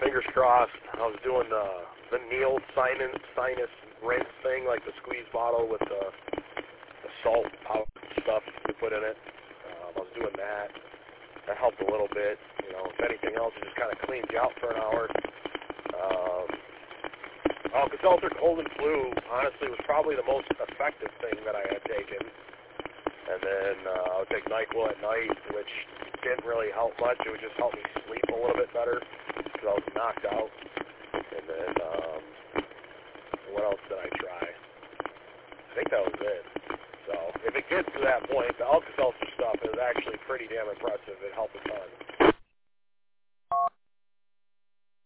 fingers crossed. I was doing the Neil sinus rinse thing, like the squeeze bottle with the salt powder stuff you put in it. I was doing that. That helped a little bit. You know, if anything else, it just kind of cleans you out for an hour. Alka-Seltzer cold and flu, honestly, was probably the most effective thing that I had taken. And then I would take NyQuil at night, which didn't really help much. It would just help me sleep a little bit better because I was knocked out. And then what else did I try? I think that was it. So if it gets to that point, the Alka-Seltzer stuff is actually pretty damn impressive. It helped a ton.